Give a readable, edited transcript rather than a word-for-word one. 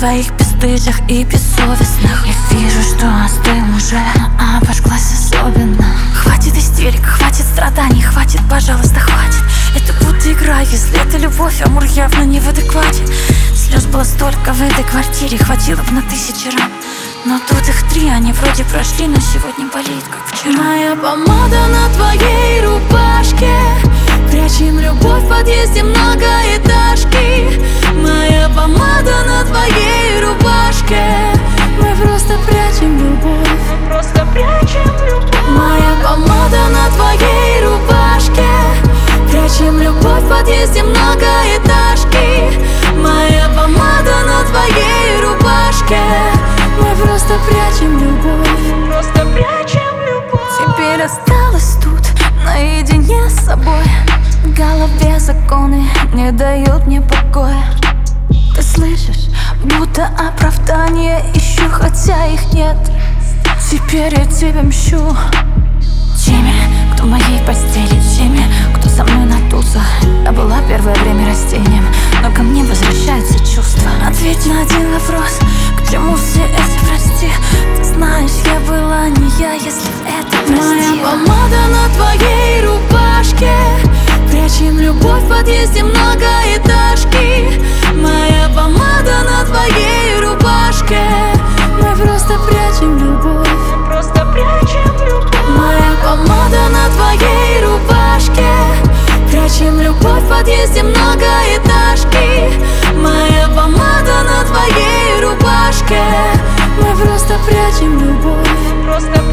твоих бесстыжих и бессовестных. Я вижу, что остыл уже, а обожглась особенно. Хватит истерик, хватит страданий, хватит, пожалуйста, хватит. Это будто игра, если это любовь, амур явно не в адеквате. Слез было столько в этой квартире, хватило бы на 1000 ран. Но тут их 3, они вроде прошли, но сегодня болит, как вчера. Моя помада на твоей рубашке, прячем любовь в подъезде многоэтажки. Моя помада на твоей рубашке, мы просто прячем любовь. Мы просто прячем любовь. Моя помада на твоей рубашке, прячем любовь в подъезде многоэтажки. Моя помада на твоей рубашке, мы просто прячем любовь. Просто прячем любовь. Теперь осталась тут наедине с собой. В голове законы не дают мне покоя. Ты слышишь, будто оправдания ищу, хотя их нет. Теперь я тебе мщу теми, кто в моей постели, теми, кто со мной надулся. Я была первое время растением, но ко мне возвращаются чувства. Ответь на один вопрос: к чему все эти прости? Ты знаешь, я была не я, если это простила. Моя помада на твоей рубашке, прячем любовь в подъезде многоэтажки. Моя помада на твоей рубашке, мы просто прячем любовь. Мы просто прячем любовь. Моя помада на твоей рубашке, прячем любовь в подъезде многоэтажки. Моя помада на твоей рубашке, мы просто прячем любовь. Мы просто